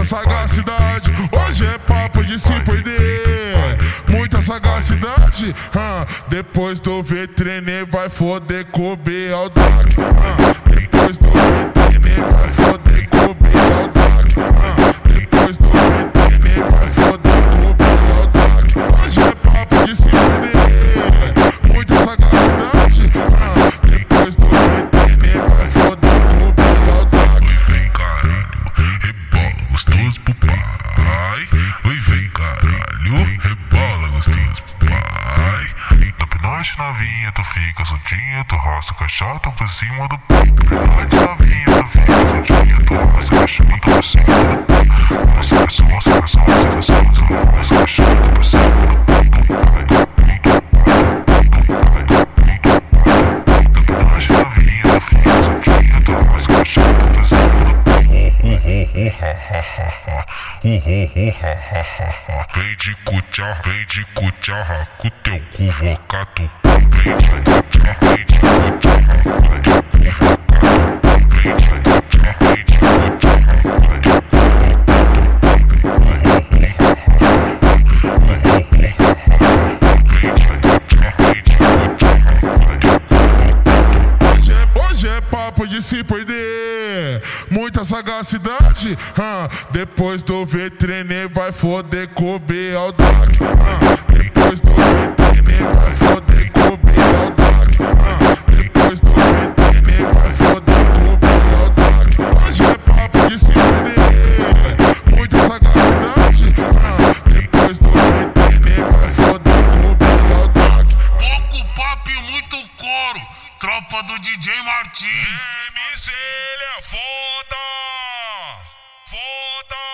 muita sagacidade. Hoje é papo de se perder, muita sagacidade. Depois do VTreiner vai foder com o Bealdac. Depois do VTreiner vai foder com o Bealdac. Depois do VTreiner vai foder com o Bealdac. Hoje é papo de se perder, muita sagacidade. Depois do VTreiner vai foder com o Bealdac. Oi, vem caralho, rebola gostoso pro pai. Oi, vem caralho, rebola gostoso pro pai. No pinote novinha, tu fica soltinha, tu roça caixota por cima do pai. No pinote novinha, tu fica soltinha, tu roça caixota por cima do pai. Roça caixota, roça caixota, roça caixota por cima do pai. No pinote novinha, tu fica soltinha, tu roça caixota por cima do pai. Vem de cucharra com teu cu vocato. Vem de cucharra com teu cu vocato. Vem de cucharra com teu cu Hoje é papo de se perder, muita sagacidade. Depois do VTreiner vai foder com o Bealdac. Depois do VTreiner vai foder com o Bealdac. Depois do VTreiner vai foder com o Bealdac. Hoje é papo de se perder, muita sagacidade. Depois do VTreiner vai foder com o Bealdac. Pouco papo e muito coro, tropa do DJ Martins. MC, ele é foda! Foda!